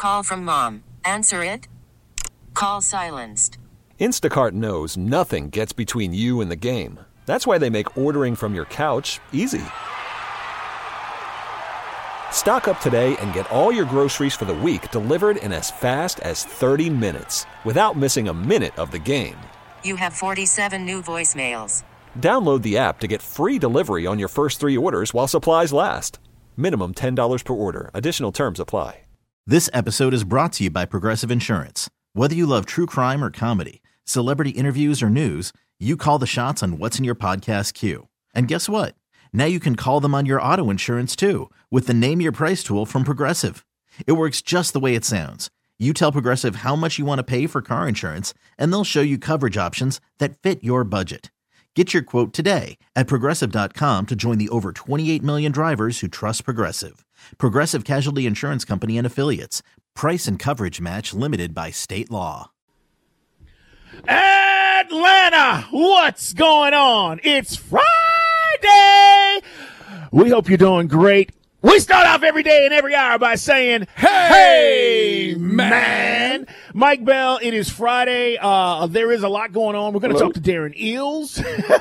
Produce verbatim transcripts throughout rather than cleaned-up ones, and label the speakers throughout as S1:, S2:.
S1: Call from mom. Answer it. Call silenced.
S2: Instacart knows nothing gets between you and the game. That's why they make ordering from your couch easy. Stock up today and get all your groceries for the week delivered in as fast as thirty minutes without missing a minute of the game.
S1: You have forty-seven new voicemails.
S2: Download the app to get free delivery on your first three orders while supplies last. Minimum ten dollars per order. Additional terms apply.
S3: This episode is brought to you by Progressive Insurance. Whether you love true crime or comedy, celebrity interviews or news, you call the shots on what's in your podcast queue. And guess what? Now you can call them on your auto insurance too with the Name Your Price tool from Progressive. It works just the way it sounds. You tell Progressive how much you want to pay for car insurance, and they'll show you coverage options that fit your budget. Get your quote today at Progressive dot com to join the over twenty-eight million drivers who trust Progressive. Progressive Casualty Insurance Company and Affiliates. Price and coverage match limited by state law.
S4: Atlanta, what's going on? It's Friday. We hope you're doing great. We start off every day and every hour by saying, hey, hey man. Mike Bell, it is Friday. Uh, there is a lot going on. We're going to talk to Darren Eales.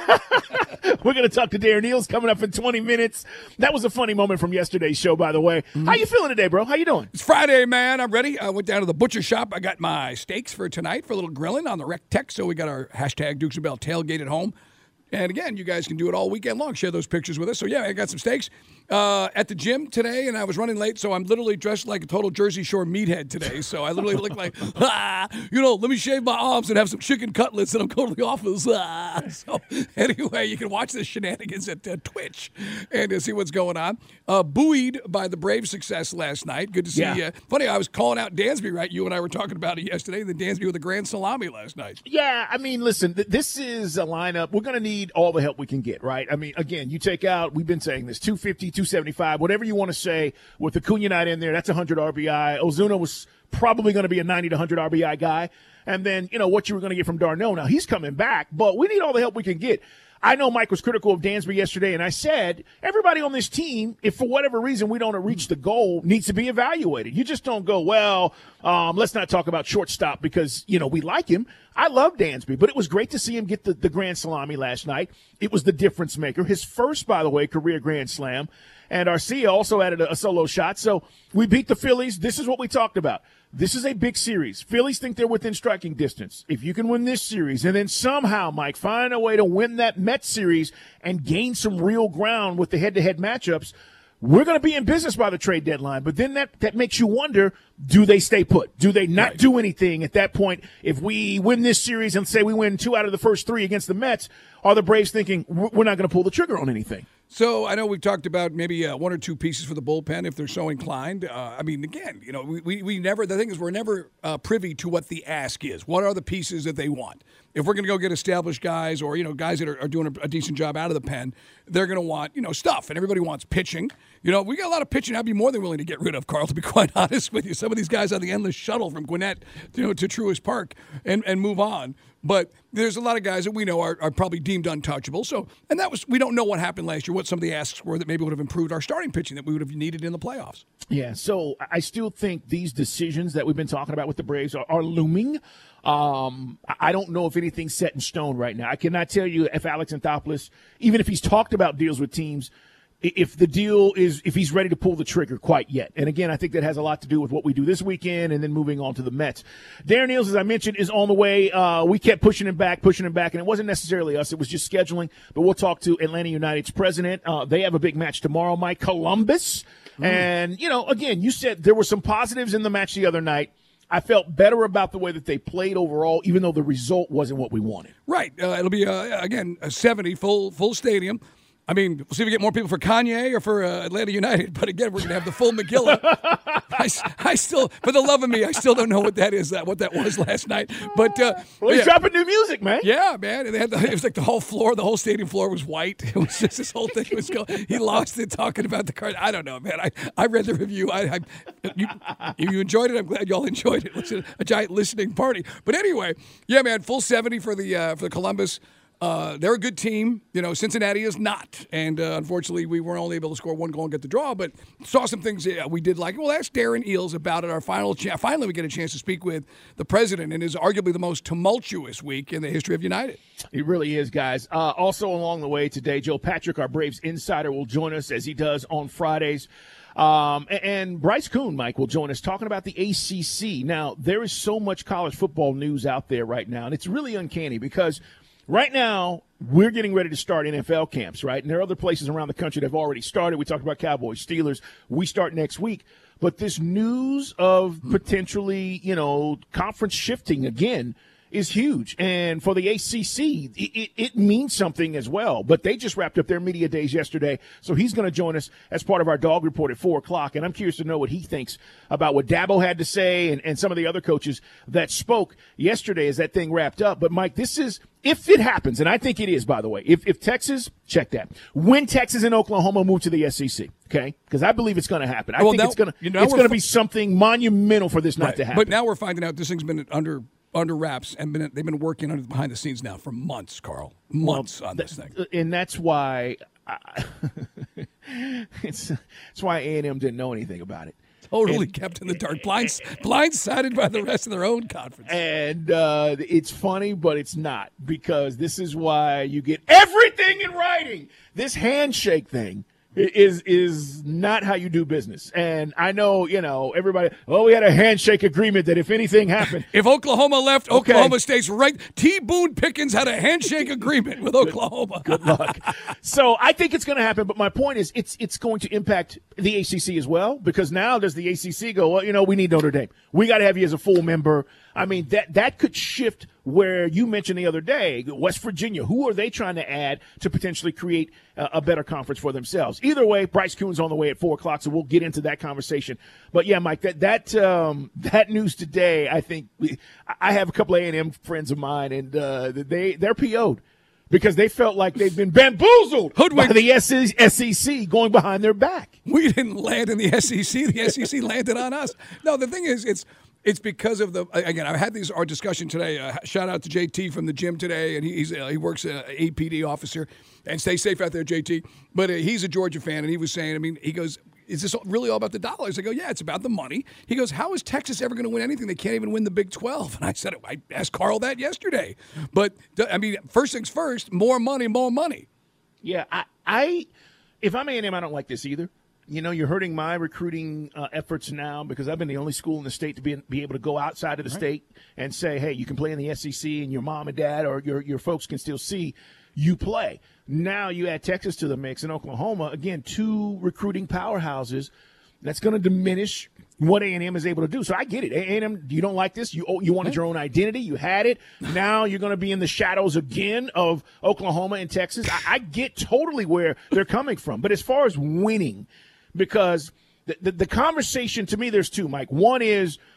S4: We're going to talk to Darren Eales coming up in twenty minutes. That was a funny moment from yesterday's show, by the way. Mm-hmm. How you feeling today, bro? How you doing?
S5: It's Friday, man. I'm ready. I went down to the butcher shop. I got my steaks for tonight for a little grilling on the Rec Tech. So we got our hashtag Dukes and Bell tailgate at home. And again, you guys can do it all weekend long. Share those pictures with us. So, yeah, I got some steaks uh, at the gym today, and I was running late, so I'm literally dressed like a total Jersey Shore meathead today. So I literally look like, ah, you know, let me shave my arms and have some chicken cutlets, and I'm going to the office. Ah. So anyway, you can watch the shenanigans at uh, Twitch and uh, see what's going on. Uh, buoyed by the Braves' success last night. Good to see you. Yeah. Uh, funny, I was calling out Dansby, right? You and I were talking about it yesterday, the Dansby with the grand salami last night.
S4: Yeah, I mean, listen, th- this is a lineup. We're going to need all the help we can get, right? I mean, again, you take out, we've been saying this, two fifty, two seventy-five, whatever you want to say, with Acuna not in there, that's one hundred R B I. Ozuna was probably going to be a ninety to one hundred R B I guy. And then, you know, what you were going to get from Darno. Now, he's coming back, but we need all the help we can get. I know Mike was critical of Dansby yesterday, and I said everybody on this team, if for whatever reason we don't reach the goal, needs to be evaluated. You just don't go, well, um, let's not talk about shortstop because, you know, we like him. I love Dansby, but it was great to see him get the, the grand salami last night. It was the difference maker. His first, by the way, career grand slam. And Arcia also added a, a solo shot. So we beat the Phillies. This is what we talked about. This is a big series. Phillies think they're within striking distance. If you can win this series and then somehow, Mike, find a way to win that Mets series and gain some real ground with the head-to-head matchups, we're going to be in business by the trade deadline. But then that, that makes you wonder, do they stay put? Do they not right. do anything at that point? If we win this series and say we win two out of the first three against the Mets, are the Braves thinking we're not going to pull the trigger on anything?
S5: So I know we've talked about maybe uh, one or two pieces for the bullpen if they're so inclined. Uh, I mean, again, you know, we, we, we never – the thing is we're never uh, privy to what the ask is. What are the pieces that they want? If we're going to go get established guys or, you know, guys that are, are doing a, a decent job out of the pen, they're going to want, you know, stuff. And everybody wants pitching. You know, we got a lot of pitching I'd be more than willing to get rid of, Carl, to be quite honest with you. Some of these guys on the endless shuttle from Gwinnett, you know, to Truist Park and, and move on. But there's a lot of guys that we know are, are probably deemed untouchable. So, and that was, we don't know what happened last year, what some of the asks were that maybe would have improved our starting pitching that we would have needed in the playoffs.
S4: Yeah, so I still think these decisions that we've been talking about with the Braves are, are looming. Um, I don't know if anything's set in stone right now. I cannot tell you if Alex Anthopoulos, even if he's talked about deals with teams, if the deal is, if he's ready to pull the trigger quite yet. And again, I think that has a lot to do with what we do this weekend and then moving on to the Mets. Darren Eales, as I mentioned, is on the way. Uh, we kept pushing him back, pushing him back, and it wasn't necessarily us. It was just scheduling. But we'll talk to Atlanta United's president. Uh, they have a big match tomorrow, Mike, Columbus. Mm. And, you know, again, you said there were some positives in the match the other night. I felt better about the way that they played overall, even though the result wasn't what we wanted.
S5: Right. Uh, it'll be, uh, again, a seventy full full stadium. I mean, we'll see if we get more people for Kanye or for uh, Atlanta United. But again, we're going to have the full McGilla. I, I still, for the love of me, I still don't know what that is, that what that was last night. But uh,
S4: well, he's
S5: yeah.
S4: dropping new music, man.
S5: Yeah, man. And they had the, it was like the whole floor, the whole stadium floor was white. It was just this whole thing was going. He lost it talking about the card. I don't know, man. I, I read the review. I, I you, if you enjoyed it, I'm glad y'all enjoyed it. It was a, a giant listening party. But anyway, yeah, man, full seventy for the uh, for the Columbus. Uh, they're a good team. You know, Cincinnati is not. And uh, unfortunately, we weren't only able to score one goal and get the draw, but saw some things yeah, we did like. Well, ask Darren Eales about it. Our final cha- Finally, we get a chance to speak with the president in his arguably the most tumultuous week in the history of United.
S4: It really is, guys. Uh, also along the way today, Joe Patrick, our Braves insider, will join us as he does on Fridays. Um, and, and Bryce Kuhn, Mike, will join us talking about the A C C. Now, there is so much college football news out there right now, and it's really uncanny because right now we're getting ready to start N F L camps, right? And there are other places around the country that have already started. We talked about Cowboys, Steelers. We start next week. But this news of potentially, you know, conference shifting again is huge. And for the A C C, it, it, it means something as well. But they just wrapped up their media days yesterday, so he's going to join us as part of our Dog Report at four o'clock. And I'm curious to know what he thinks about what Dabo had to say and, and some of the other coaches that spoke yesterday as that thing wrapped up. But, Mike, this is – if it happens, and I think it is, by the way, if, if Texas – check that. When Texas and Oklahoma move to the S E C, okay? Because I believe it's going to happen. I
S5: well,
S4: think
S5: now,
S4: it's going
S5: you know,
S4: it's going to
S5: fi-
S4: be something monumental for this not
S5: right.
S4: to happen.
S5: But now we're finding out this thing's been under – under wraps, and been, they've been working under behind the scenes now for months, Carl. Months well, on this thing.
S4: And that's why I, it's, it's why A and M didn't know anything about it.
S5: Totally
S4: and,
S5: kept in the dark, blind, blindsided by the rest of their own conference.
S4: And uh, it's funny, but it's not, because this is why you get everything in writing. This handshake thing is is not how you do business. And I know, you know, everybody, oh, we had a handshake agreement that if anything happened.
S5: If Oklahoma left,
S4: okay.
S5: Oklahoma State's right. T. Boone Pickens had a handshake agreement with Oklahoma.
S4: Good luck. So I think it's going to happen, but my point is it's it's going to impact the A C C as well, because now does the A C C go, well, you know, we need Notre Dame. We got to have you as a full member. I mean, that that could shift where you mentioned the other day, West Virginia. Who are they trying to add to potentially create a, a better conference for themselves? Either way, Bryce Kuhn's on the way at four o'clock, so we'll get into that conversation. But, yeah, Mike, that that um, that news today, I think we, I have a couple of A and M friends of mine, and uh, they, they're P O'd. Because they felt like they've been bamboozled
S5: Hoodwinked.
S4: by the S E C going behind their back.
S5: We didn't land in the S E C. The S E C landed on us. No, the thing is, it's it's because of the, again, I had these our discussion today. Uh, shout out to J T from the gym today, and he's uh, he works as an A P D officer. And stay safe out there, J T. But uh, he's a Georgia fan, and he was saying, I mean, he goes, is this really all about the dollars? I go, yeah, it's about the money. He goes, how is Texas ever going to win anything? They can't even win the Big twelve. And I said, I asked Carl that yesterday. But, I mean, first things first, more money, more money.
S4: Yeah, I, I if I'm A and M, I don't like this either. You know, you're hurting my recruiting uh, efforts now, because I've been the only school in the state to be be able to go outside of the right. state and say, hey, you can play in the S E C, and your mom and dad or your, your folks can still see you play. Now you add Texas to the mix and Oklahoma, again, two recruiting powerhouses. That's going to diminish what A and M is able to do. So I get it. A and M, you don't like this. You you wanted your own identity. You had it. Now you're going to be in the shadows again of Oklahoma and Texas. I, I get totally where they're coming from. But as far as winning, because the, the, the conversation, to me, there's two, Mike. One is –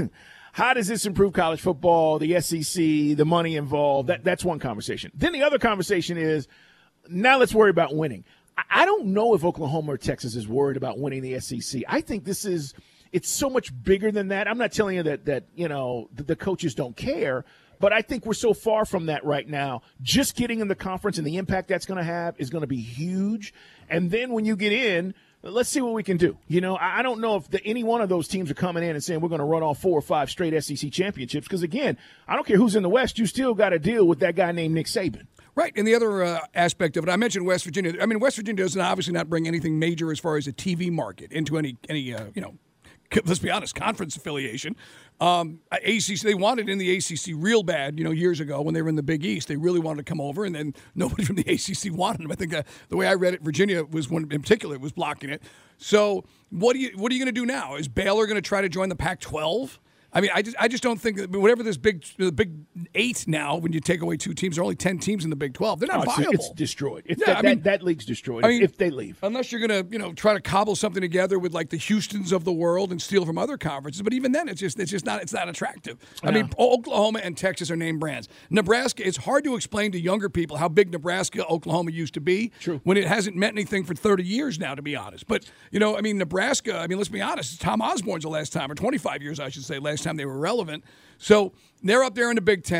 S4: how does this improve college football, the S E C, the money involved? That, that's one conversation. Then the other conversation is, now let's worry about winning. I, I don't know if Oklahoma or Texas is worried about winning the S E C. I think this is – it's so much bigger than that. I'm not telling you that, that you know, the, the coaches don't care, but I think we're so far from that right now. Just getting in the conference and the impact that's going to have is going to be huge. And then when you get in – let's see what we can do. You know, I don't know if the, any one of those teams are coming in and saying we're going to run off four or five straight S E C championships, because, again, I don't care who's in the West. You still got to deal with that guy named Nick Saban.
S5: Right, and the other uh, aspect of it, I mentioned West Virginia. I mean, West Virginia doesn't obviously not bring anything major as far as a T V market into any, any uh, you know, let's be honest, conference affiliation. Um, A C C, they wanted in the A C C real bad, you know, years ago when they were in the Big East. They really wanted to come over, and then nobody from the A C C wanted them. I think uh, the way I read it, Virginia was one in particular was blocking it. So what do you what are you going to do now? Is Baylor going to try to join the Pac twelve? I mean, I just I just don't think that whatever this big the big eight now, when you take away two teams, there are only ten teams in the Big twelve. They're not
S4: no, it's,
S5: viable.
S4: It's destroyed. It's
S5: yeah,
S4: that,
S5: I mean,
S4: that, that league's destroyed
S5: I mean,
S4: if they leave.
S5: Unless you're going to, you know, try to cobble something together with like the Houstons of the world and steal from other conferences. But even then, it's just it's just not it's not attractive. I
S4: no.
S5: mean, Oklahoma and Texas are name brands. Nebraska, it's hard to explain to younger people how big Nebraska, Oklahoma used to be.
S4: True.
S5: When it hasn't meant anything for thirty years now, to be honest. But, you know, I mean, Nebraska, I mean, let's be honest, Tom Osborne's the last time, or twenty-five years, I should say, last time they were relevant. So they're up there in the Big Ten.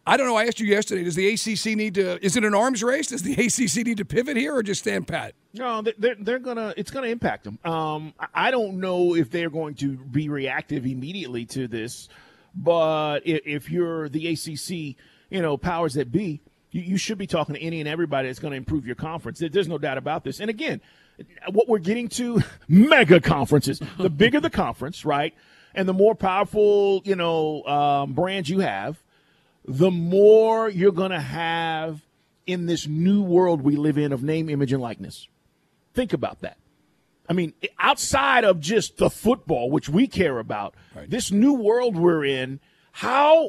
S5: I don't know. I asked you yesterday, does the A C C need to – is it an arms race? Does the A C C need to pivot here or just stand pat?
S4: No, they're, they're going to – it's going to impact them. Um, I don't know if they're going to be reactive immediately to this, but if you're the A C C, you know, powers that be, you, you should be talking to any and everybody that's going to improve your conference. There's no doubt about this. And, again, what we're getting to, mega conferences. The bigger the conference, right, and the more powerful, you know, um, brand you have, the more you're going to have in this new world we live in of name, image, and likeness. Think about that. I mean, outside of just the football, which we care about, right. This new world we're in, how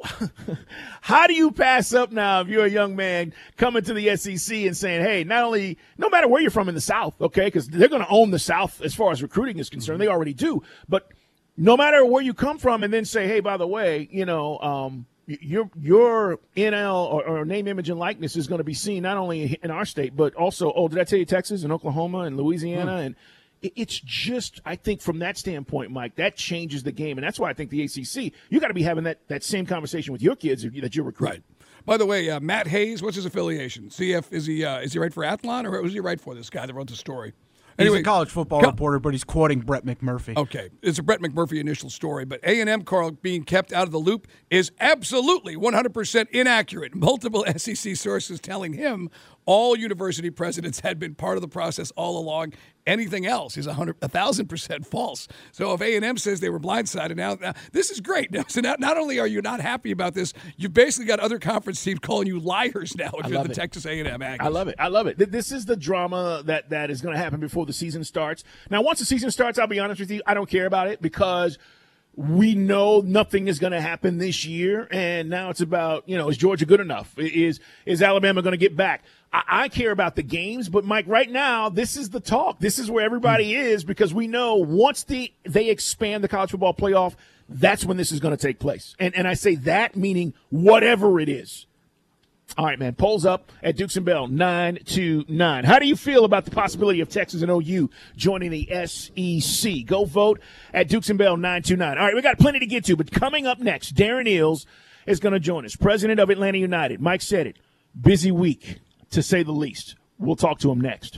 S4: how do you pass up now if you're a young man coming to the S E C and saying, hey, not only, no matter where you're from in the South, okay, because they're going to own the South as far as recruiting is concerned. Mm-hmm. They already do. But no matter where you come from, and then say, hey, by the way, you know, um, Your your N L or, or name, image, and likeness is going to be seen not only in our state, but also, oh, did I tell you Texas and Oklahoma and Louisiana? Hmm. And it, it's just, I think from that standpoint, Mike, that changes the game. And that's why I think the A C C, you got to be having that, that same conversation with your kids if you, that you're recruiting.
S5: Right. By the way, uh, Matt Hayes, what's his affiliation? C F, is he uh, is he right for Athlon, or who's he right for, this guy that wrote the story?
S6: Anyway, he's a college football co- reporter, but he's quoting Brett McMurphy.
S5: Okay. It's a Brett McMurphy initial story, but A and M, Carl, being kept out of the loop is absolutely one hundred percent inaccurate. Multiple S E C sources telling him all university presidents had been part of the process all along. Anything else is one hundred, one thousand percent false. So if A and M says they were blindsided, now, now this is great. Now, so now, not only are you not happy about this, you've basically got other conference teams calling you liars now if you're the it. Texas A and M Aggies.
S4: I love it. I love it. This is the drama that, that is going to happen before the season starts. Now, once the season starts, I'll be honest with you, I don't care about it because we know nothing is going to happen this year, and now it's about, you know, is Georgia good enough? Is is Alabama going to get back? I, I care about the games, but, Mike, right now, this is the talk. This is where everybody is because we know once the they expand the college football playoff, that's when this is going to take place. And and I say that meaning whatever it is. All right, man. Polls up at Dukes and Bell, nine to nine. How do you feel about the possibility of Texas and O U joining the S E C? Go vote at Dukes and Bell, nine to nine. All right, we got plenty to get to, but coming up next, Darren Eales is going to join us, president of Atlanta United. Mike said it. Busy week, to say the least. We'll talk to him next.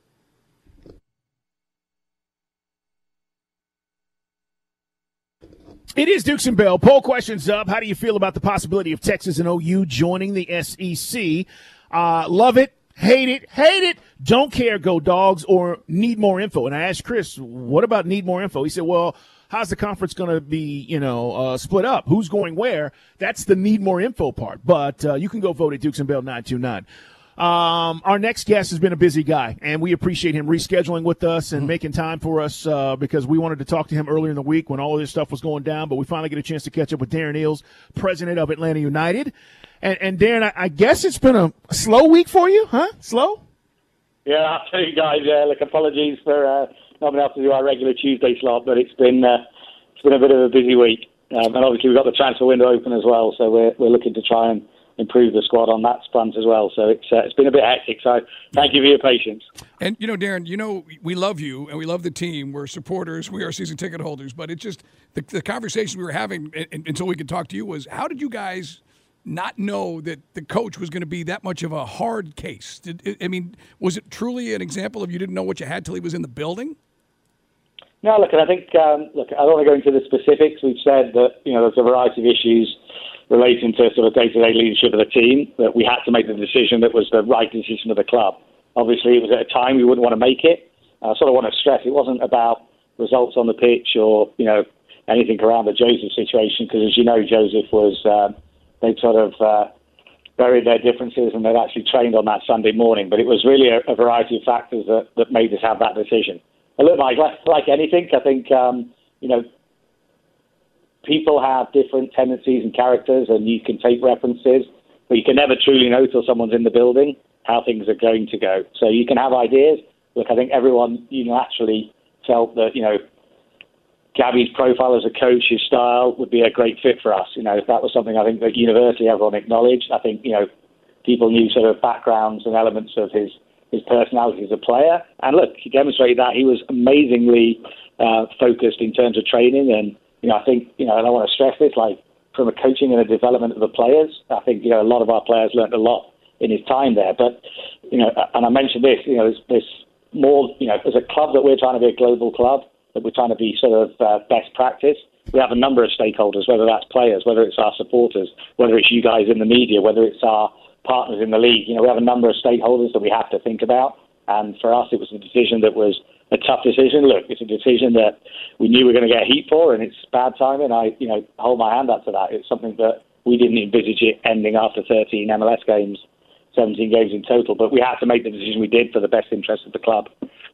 S4: It is Dukes and Bell. Poll questions up. How do you feel about the possibility of Texas and O U joining the S E C? Uh, love it, hate it, hate it, don't care, go Dogs, or need more info. And I asked Chris, what about need more info? He said, well, how's the conference going to be, you know, uh, split up? Who's going where? That's the need more info part. But uh, you can go vote at Dukes and Bell nine two nine. Um, our next guest has been a busy guy, and we appreciate him rescheduling with us and mm-hmm. making time for us uh, because we wanted to talk to him earlier in the week when all of this stuff was going down, but we finally get a chance to catch up with Darren Eales, president of Atlanta United. And, and Darren, I, I guess it's been a slow week for you, huh? Slow?
S7: Yeah, I'll tell you guys, uh, look, apologies for uh, not being able to do our regular Tuesday slot, but it's been uh, it's been a bit of a busy week. Um, and obviously we've got the transfer window open as well, so we're we're looking to try and improve the squad on that front as well. So it's uh, it's been a bit hectic. So thank you for your patience.
S5: And, you know, Darren, you know, we love you and we love the team. We're supporters. We are season ticket holders. But it just, the, the conversation we were having until we could talk to you was, how did you guys not know that the coach was going to be that much of a hard case? Did, I mean, was it truly an example of you didn't know what you had till he was in the building?
S7: No, look, and I think, um, look, I don't want to go into the specifics. We've said that, you know, there's a variety of issues relating to sort of day-to-day leadership of the team, that we had to make the decision that was the right decision of the club. Obviously, it was at a time we wouldn't want to make it. I sort of want to stress it wasn't about results on the pitch or, you know, anything around the Joseph situation, because as you know, Joseph was, uh, they'd sort of uh, buried their differences and they'd actually trained on that Sunday morning. But it was really a, a variety of factors that, that made us have that decision. And look, Mike, like, like anything, I think, um, you know, people have different tendencies and characters, and you can take references, but you can never truly know till someone's in the building how things are going to go. So you can have ideas. Look, I think everyone unilaterally felt that, you know, Gabby's profile as a coach, his style would be a great fit for us. You know, that was something I think that universally everyone acknowledged. I think, you know, people knew sort of backgrounds and elements of his, his personality as a player. And look, he demonstrated that. He was amazingly uh, focused in terms of training, and you know, I think, you know, and I want to stress this, like, from a coaching and a development of the players. I think, you know, a lot of our players learned a lot in his time there. But, you know, and I mentioned this, you know, there's, there's more, you know, as a club that we're trying to be a global club, that we're trying to be sort of uh, best practice. We have a number of stakeholders, whether that's players, whether it's our supporters, whether it's you guys in the media, whether it's our partners in the league. You know, we have a number of stakeholders that we have to think about. And for us, it was a decision that was a tough decision. Look, it's a decision that we knew we were going to get heat for, and it's bad timing. I, you know, hold my hand up to that. It's something that we didn't envisage it ending after thirteen M L S games, seventeen games in total. But we had to make the decision we did for the best interest of the club.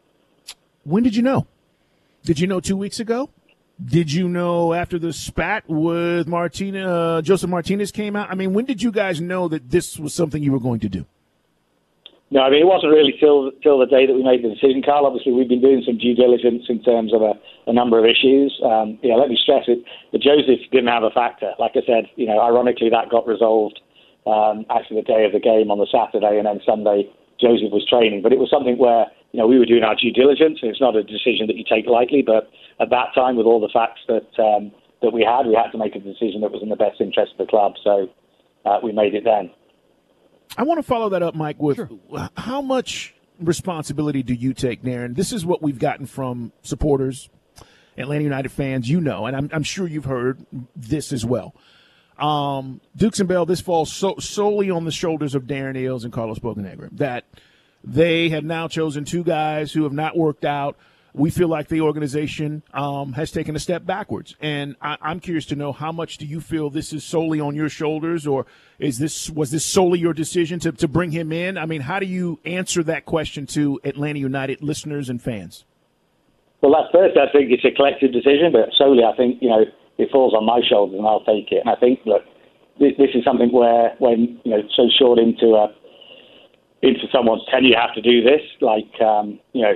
S4: When did you know? Did you know two weeks ago? Did you know after the spat with Martina, uh, Joseph Martinez came out? I mean, when did you guys know that this was something you were going to do?
S7: No, I mean, it wasn't really till till the day that we made the decision, Carl. Obviously, we've been doing some due diligence in terms of a, a number of issues. Um, yeah, let me stress it. The Joseph didn't have a factor. Like I said, you know, ironically, that got resolved um, actually the day of the game on the Saturday, and then Sunday, Joseph was training. But it was something where, you know, we were doing our due diligence, and it's not a decision that you take lightly. But at that time, with all the facts that um, that we had, we had to make a decision that was in the best interest of the club. So uh, we made it then.
S4: I want to follow that up, Mike, with sure. How much responsibility do you take, Darren? This is what we've gotten from supporters, Atlanta United fans, you know, and I'm, I'm sure you've heard this as well. Um, Dukes and Bell, this falls so, solely on the shoulders of Darren Eales and Carlos Bocanegra, that they have now chosen two guys who have not worked out. We feel like the organization um, has taken a step backwards. And I, I'm curious to know, how much do you feel this is solely on your shoulders, or is this was this solely your decision to, to bring him in? I mean, how do you answer that question to Atlanta United listeners and fans?
S7: Well, at first, I think it's a collective decision, but solely, I think, you know, it falls on my shoulders and I'll take it. And I think, look, this, this is something where, when, you know, so short into a, into someone's tenure, you have to do this. Like, um, you know,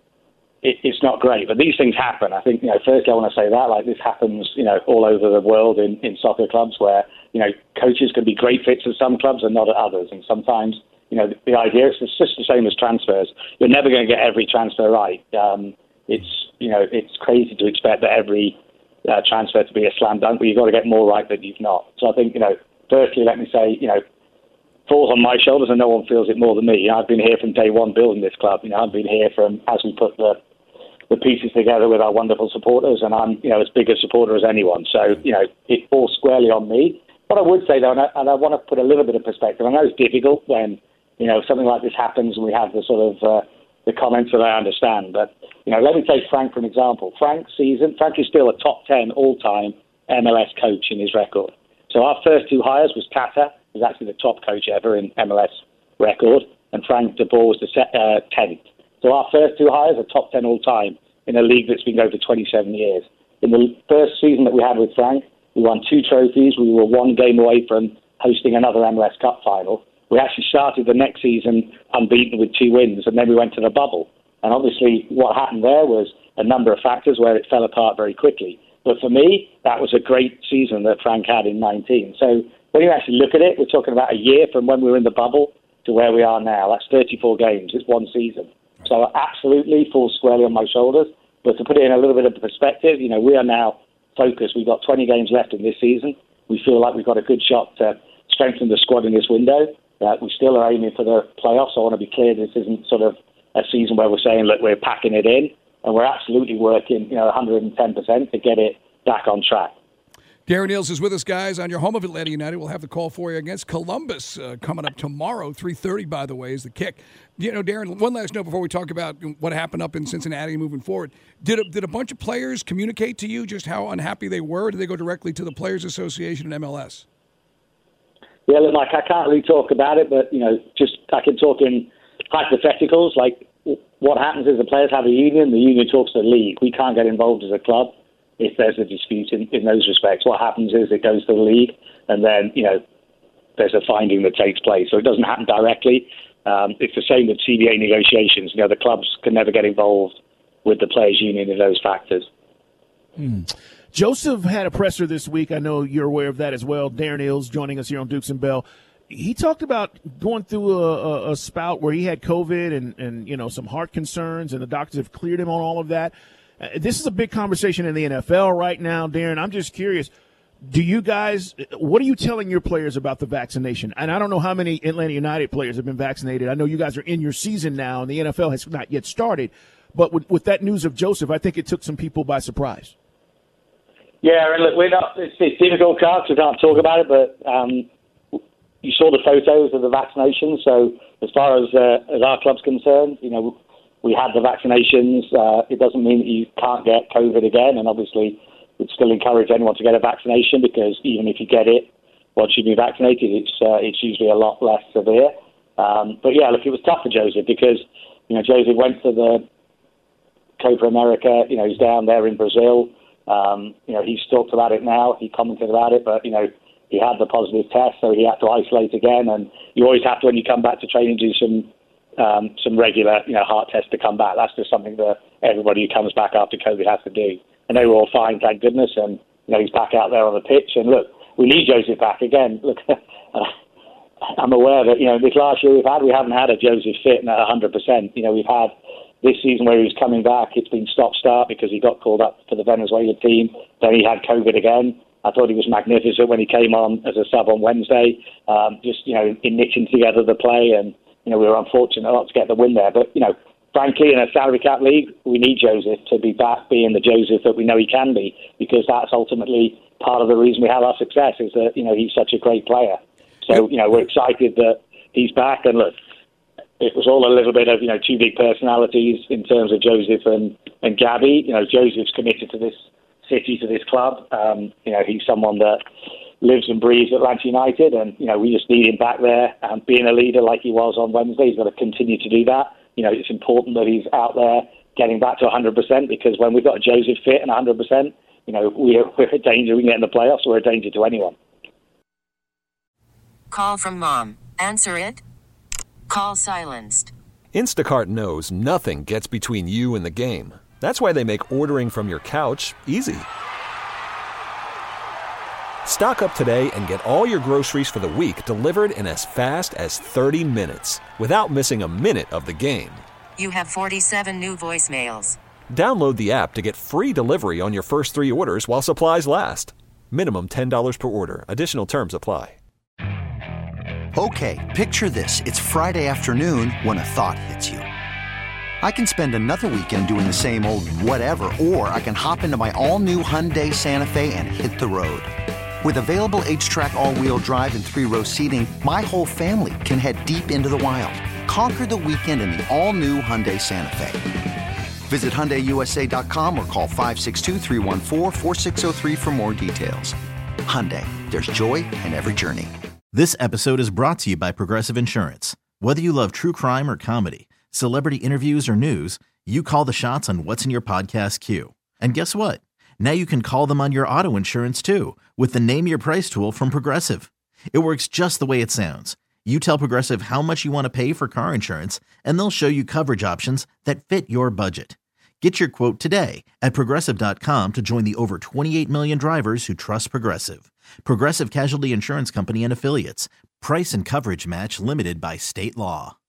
S7: It, it's not great, but these things happen. I think, you know, firstly, I want to say that, like, this happens, you know, all over the world in, in soccer clubs, where, you know, coaches can be great fits at some clubs and not at others. And sometimes, you know, the, the idea, it's just the same as transfers. You're never going to get every transfer right. Um, it's, you know, it's crazy to expect that every uh, transfer to be a slam dunk, but you've got to get more right than you've not. So I think, you know, firstly, let me say, you know, falls on my shoulders, and no one feels it more than me. You know, I've been here from day one building this club. You know, I've been here from as we put the the pieces together with our wonderful supporters, and I'm, you know, as big a supporter as anyone. So, you know, it falls squarely on me. What I would say, though, and I, and I want to put a little bit of perspective, I know it's difficult when, you know, something like this happens and we have the sort of uh, the comments that I understand. But, you know, let me take Frank for an example. Frank's season, Frank is still a top ten all-time M L S coach in his record. So our first two hires was Tata, who's actually the top coach ever in M L S record, and Frank de Boer was the uh, tenth. So our first two hires are top ten all-time in a league that's been going for twenty-seven years. In the first season that we had with Frank, we won two trophies. We were one game away from hosting another M L S Cup final. We actually started the next season unbeaten with two wins, and then we went to the bubble. And obviously what happened there was a number of factors where it fell apart very quickly. But for me, that was a great season that Frank had in nineteen. So when you actually look at it, we're talking about a year from when we were in the bubble to where we are now. That's thirty-four games. It's one season. So absolutely falls squarely on my shoulders. But to put it in a little bit of perspective, you know, we are now focused. We've got twenty games left in this season. We feel like we've got a good shot to strengthen the squad in this window. Uh, we still are aiming for the playoffs. I want to be clear, this isn't sort of a season where we're saying, look, we're packing it in. And we're absolutely working, you know, one hundred ten percent to get it back on track.
S5: Darren Eales is with us, guys, on your home of Atlanta United. We'll have the call for you against Columbus uh, coming up tomorrow. three thirty, by the way, is the kick. You know, Darren, one last note before we talk about what happened up in Cincinnati moving forward. Did a, did a bunch of players communicate to you just how unhappy they were? Or did they go directly to the Players Association and M L S?
S7: Yeah, look, Mike, I can't really talk about it, but, you know, just I can talk in hypotheticals. Like, what happens is the players have a union, the union talks to the league. We can't get involved as a club if there's a dispute in, in those respects. What happens is it goes to the league, and then, you know, there's a finding that takes place. So it doesn't happen directly. Um, it's the same with C B A negotiations. You know, the clubs can never get involved with the players' union in those factors.
S4: Hmm. Joseph had a presser this week. I know you're aware of that as well. Darren Eales joining us here on Dukes and Bell. He talked about going through a, a, a spout where he had COVID and, and, you know, some heart concerns, and the doctors have cleared him on all of that. Uh, this is a big conversation in the N F L right now, Darren. I'm just curious, Do you guys, what are you telling your players about the vaccination? And I don't know how many Atlanta United players have been vaccinated. I know you guys are in your season now, and the N F L has not yet started. But with, with that news of Joseph, I think it took some people by surprise.
S7: Yeah, and look, we're not, it's, it's difficult, Clark, so we can't talk about it, but um, you saw the photos of the vaccinations. So as far as uh, as our club's concerned, you know, we had the vaccinations. Uh, it doesn't mean that you can't get COVID again, and obviously we'd still encourage anyone to get a vaccination, because even if you get it once you've been vaccinated, it's uh, it's usually a lot less severe. Um, but yeah, look, it was tough for Joseph because, you know, Joseph went to the Copa America. You know, he's down there in Brazil. Um, you know, he's talked about it now. He commented about it, but, you know, he had the positive test, so he had to isolate again. And you always have to, when you come back to training, do some um, some regular, you know, heart tests to come back. That's just something that everybody who comes back after COVID has to do. And they were all fine, thank goodness. And, you know, he's back out there on the pitch. And look, we need Joseph back again. Look, I'm aware that, you know, this last year we've had, we haven't had a Joseph fit at one hundred percent. You know, we've had this season where he was coming back, it's been stop-start because he got called up for the Venezuela team. Then he had COVID again. I thought he was magnificent when he came on as a sub on Wednesday, um, just, you know, in knitting together the play. And, you know, we were unfortunate not to get the win there. But, you know, frankly, in a salary cap league, we need Joseph to be back being the Joseph that we know he can be, because that's ultimately part of the reason we have our success, is that, you know, he's such a great player. So, you know, we're excited that he's back. And look, it was all a little bit of, you know, two big personalities in terms of Joseph and, and Gabby. You know, Joseph's committed to this city, to this club. Um, you know, he's someone that lives and breathes Atlanta United, and, you know, we just need him back there and being a leader like he was on Wednesday. He's got to continue to do that. You know, it's important that he's out there getting back to one hundred percent, because when we've got a Joseph fit and one hundred percent, you know, we're, we're a danger. We can get in the playoffs. We're a danger to anyone.
S1: Call from mom. Answer it. Call silenced.
S2: Instacart knows nothing gets between you and the game. That's why they make ordering from your couch easy. Stock up today and get all your groceries for the week delivered in as fast as thirty minutes without missing a minute of the game.
S1: You have forty-seven new voicemails.
S2: Download the app to get free delivery on your first three orders while supplies last. Minimum ten dollars per order. Additional terms apply.
S8: Okay, picture this. It's Friday afternoon when a thought hits you. I can spend another weekend doing the same old whatever, or I can hop into my all-new Hyundai Santa Fe and hit the road. With available H-Track all-wheel drive and three-row seating, my whole family can head deep into the wild. Conquer the weekend in the all-new Hyundai Santa Fe. Visit Hyundai U S A dot com or call five six two, three one four, four six zero three for more details. Hyundai, there's joy in every journey.
S3: This episode is brought to you by Progressive Insurance. Whether you love true crime or comedy, celebrity interviews or news, you call the shots on what's in your podcast queue. And guess what? Now you can call them on your auto insurance too, with the Name Your Price tool from Progressive. It works just the way it sounds. You tell Progressive how much you want to pay for car insurance, and they'll show you coverage options that fit your budget. Get your quote today at Progressive dot com to join the over twenty-eight million drivers who trust Progressive. Progressive Casualty Insurance Company and Affiliates. Price and coverage match limited by state law.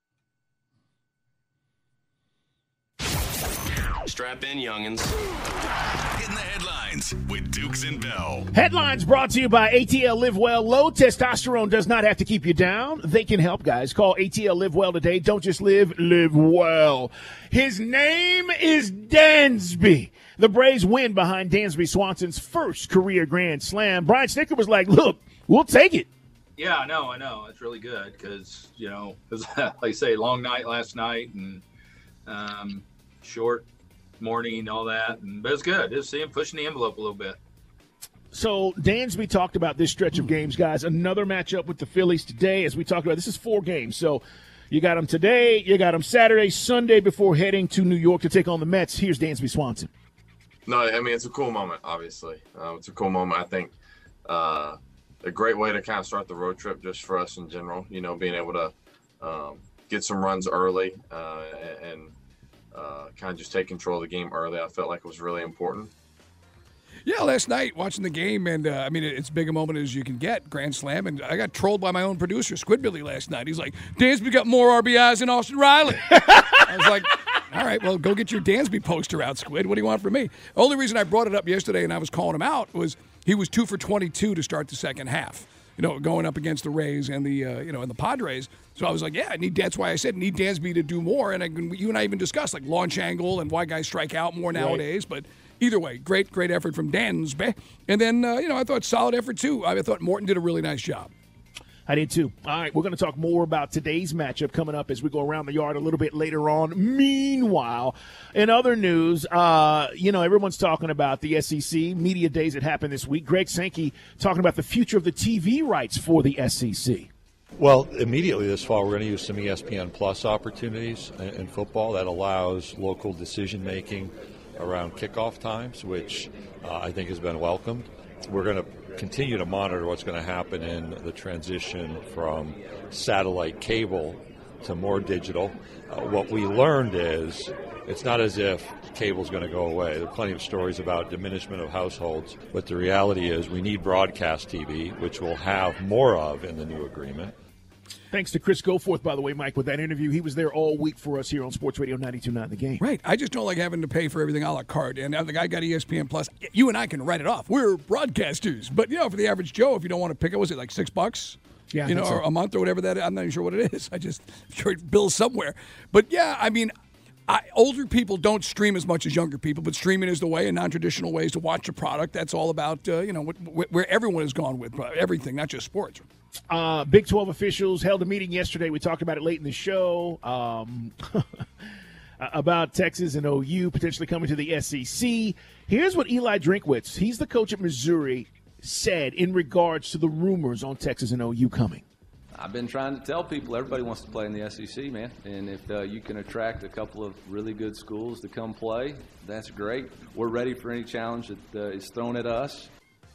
S9: Strap in, youngins. Hitting the headlines with Dukes and Bell.
S4: Headlines brought to you by A T L Live Well. Low testosterone does not have to keep you down. They can help, guys. Call A T L Live Well today. Don't just live, live well. His name is Dansby. The Braves win behind Dansby Swanson's first career grand slam. Brian Snitker was like, look, we'll take it.
S10: Yeah, I know, I know. It's really good because, you know, it was, like I say, long night last night and um, short morning and all that. And, but it's good. It's him pushing the envelope a little bit.
S4: So Dansby talked about this stretch of games, guys. Another matchup with the Phillies today, as we talked about. This is four games. So you got them today, you got them Saturday, Sunday before heading to New York to take on the Mets. Here's Dansby Swanson.
S11: No, I mean, it's a cool moment, obviously. Uh, it's a cool moment. I think uh, a great way to kind of start the road trip just for us in general, you know, being able to um, get some runs early uh, and uh, kind of just take control of the game early. I felt like it was really important.
S5: Yeah, last night watching the game, and uh, I mean, it's big a moment as you can get, grand slam, and I got trolled by my own producer, Squidbilly, last night. He's like, Dansby got more R B Is than Austin Riley. I was like, All right, well, go get your Dansby poster out, Squid. What do you want from me? The only reason I brought it up yesterday and I was calling him out was he was two for twenty-two to start the second half. You know, going up against the Rays and the uh, you know and the Padres. So I was like, yeah, I need. That's why I said need Dansby to do more. And I, you and I even discussed like launch angle and why guys strike out more nowadays. Right. But either way, great, great effort from Dansby. And then uh, you know I thought solid effort too. I thought Morton did a really nice job.
S4: I did too. All right, we're going to talk more about today's matchup coming up as we go around the yard a little bit later on. Meanwhile, in other news, uh, you know, everyone's talking about the S E C media days that happened this week. Greg Sankey talking about the future of the T V rights for the S E C.
S12: Well, immediately this fall, we're going to use some E S P N Plus opportunities in, in football that allows local decision making around kickoff times, which uh, I think has been welcomed. We're going to continue to monitor what's going to happen in the transition from satellite cable to more digital. Uh, what we learned is it's not as if cable's going to go away. There are plenty of stories about diminishment of households, but the reality is we need broadcast T V, which we'll have more of in the new agreement.
S4: Thanks to Chris Goforth, by the way, Mike, with that interview. He was there all week for us here on Sports Radio ninety-two point nine The Game.
S5: Right. I just don't like having to pay for everything a la carte. And now the guy got E S P N Plus. You and I can write it off. We're broadcasters. But, you know, for the average Joe, if you don't want to pick it, was it like six bucks?
S4: Yeah,
S5: you know, or
S4: so.
S5: a month or whatever that is. I'm not even sure what it is. I just sure it bills somewhere. But, yeah, I mean, I, older people don't stream as much as younger people, but streaming is the way and non-traditional ways to watch a product. That's all about, uh, you know, what, where everyone has gone with everything, not just sports.
S4: Uh, Big twelve officials held a meeting yesterday. We talked about it late in the show um, about Texas and O U potentially coming to the S E C. Here's what Eli Drinkwitz, he's the coach at Missouri, said in regards to the rumors on Texas and O U coming.
S13: I've been trying to tell people everybody wants to play in the S E C, man. And if uh, you can attract a couple of really good schools to come play, that's great. We're ready for any challenge that uh, is thrown at us.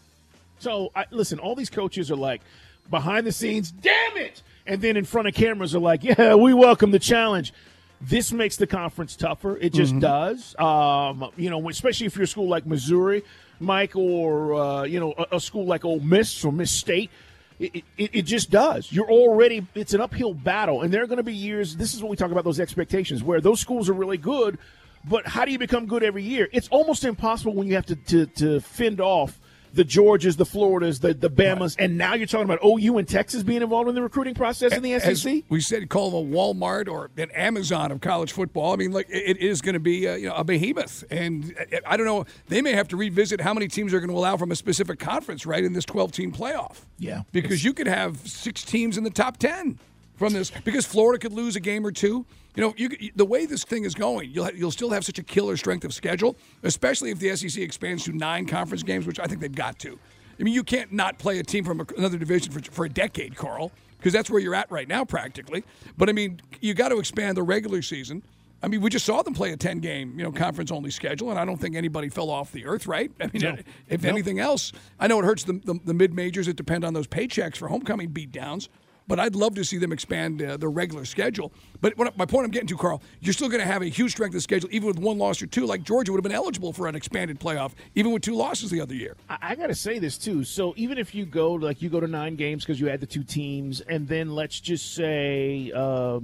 S4: So, I, listen, all these coaches are like, behind the scenes, damn it! And then in front of cameras are like, yeah, we welcome the challenge. This makes the conference tougher. It just mm-hmm. does. Um, you know, especially if you're a school like Missouri, Mike, or, uh, you know, a, a school like Ole Miss or Miss State. It, it, it just does. You're already – it's an uphill battle. And there are going to be years – this is what we talk about, those expectations, where those schools are really good, but how do you become good every year? It's almost impossible when you have to, to, to fend off the Georgias, the Floridas, the, the Bamas, right. And now you're talking about O U and Texas being involved in the recruiting process in the S E C?
S5: As we said, call them a Walmart or an Amazon of college football. I mean, like it is going to be a, you know, a behemoth. And I don't know, they may have to revisit how many teams are going to allow from a specific conference, right, in this twelve-team playoff.
S4: Yeah.
S5: Because you could have six teams in the top ten from this. Because Florida could lose a game or two. You know, you, the way this thing is going, you'll you'll still have such a killer strength of schedule, especially if the S E C expands to nine conference games, which I think they've got to. I mean, you can't not play a team from another division for, for a decade, Carl, because that's where you're at right now practically. But, I mean, you got to expand the regular season. I mean, we just saw them play a ten-game, you know, conference-only schedule, and I don't think anybody fell off the earth, right? I mean, no. if no. anything else, I know it hurts the, the, the mid-majors that depend on those paychecks for homecoming beatdowns. But I'd love to see them expand uh, their regular schedule. But what, my point I'm getting to, Carl, you're still going to have a huge strength of schedule, even with one loss or two. Like Georgia would have been eligible for an expanded playoff, even with two losses the other year.
S4: I, I got to say this, too. So even if you go, like you go to nine games because you add the two teams, and then let's just say uh,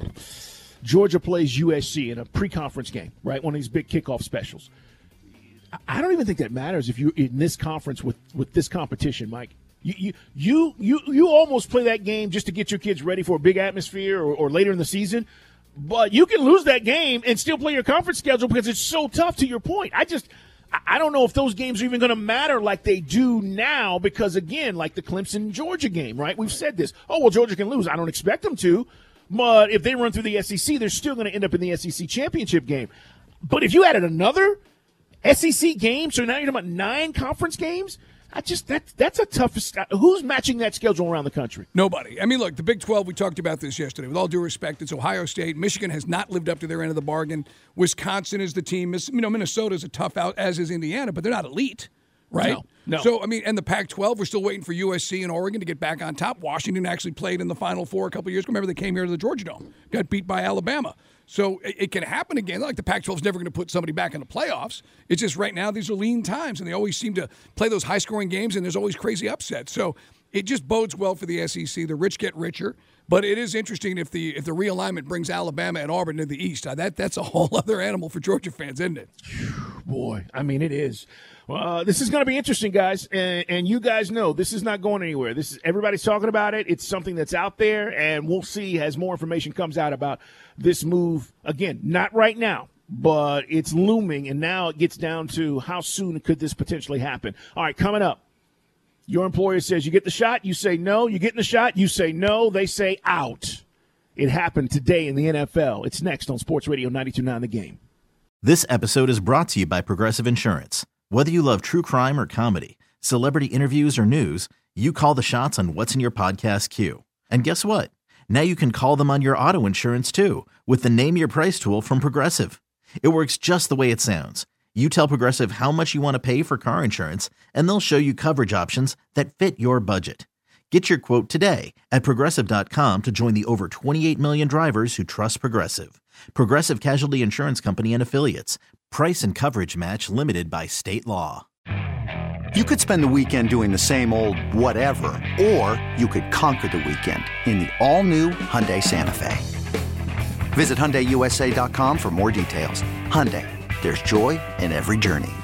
S4: Georgia plays U S C in a pre-conference game, right, one of these big kickoff specials. I don't even think that matters if you're in this conference with, with this competition, Mike. You, you you you you almost play that game just to get your kids ready for a big atmosphere or, or later in the season, but you can lose that game and still play your conference schedule because it's so tough. To your point, I just I don't know if those games are even going to matter like they do now because again, like the Clemson Georgia game, right? We've said this. Oh well, Georgia can lose. I don't expect them to, but if they run through the S E C, they're still going to end up in the S E C championship game. But if you added another S E C game, so now you're talking about nine conference games. I just that that's a tough. Who's matching that schedule around the country?
S5: Nobody. I mean, look, the Big twelve. We talked about this yesterday. With all due respect, it's Ohio State. Michigan has not lived up to their end of the bargain. Wisconsin is the team. You know, Minnesota is a tough out, as is Indiana, but they're not elite, right?
S4: No. No.
S5: So I mean, and the Pac twelve. We're still waiting for U S C and Oregon to get back on top. Washington actually played in the Final Four a couple of years ago. Remember, they came here to the Georgia Dome, got beat by Alabama. So it, it can happen again. Like the Pac twelve is never going to put somebody back in the playoffs. It's just right now these are lean times, and they always seem to play those high-scoring games, and there's always crazy upsets. So it just bodes well for the S E C. The rich get richer. But it is interesting if the if the realignment brings Alabama and Auburn to the East. Uh, that That's a whole other animal for Georgia fans, isn't it?
S4: Boy, I mean, it is. Well, uh, this is going to be interesting, guys. And, and you guys know this is not going anywhere. This is everybody's talking about it. It's something that's out there, and we'll see as more information comes out about this move. Again, not right now, but it's looming, and now it gets down to how soon could this potentially happen. All right, coming up. Your employer says you get the shot, you say no. You get in the shot, you say no. They say out. It happened today in the N F L. It's next on Sports Radio ninety-two point nine The Game.
S3: This episode is brought to you by Progressive Insurance. Whether you love true crime or comedy, celebrity interviews or news, you call the shots on what's in your podcast queue. And guess what? Now you can call them on your auto insurance too with the Name Your Price tool from Progressive. It works just the way it sounds. You tell Progressive how much you want to pay for car insurance, and they'll show you coverage options that fit your budget. Get your quote today at Progressive dot com to join the over twenty-eight million drivers who trust Progressive. Progressive Casualty Insurance Company and Affiliates. Price and coverage match limited by state law.
S8: You could spend the weekend doing the same old whatever, or you could conquer the weekend in the all-new Hyundai Santa Fe. Visit Hyundai U S A dot com for more details. Hyundai. There's joy in every journey.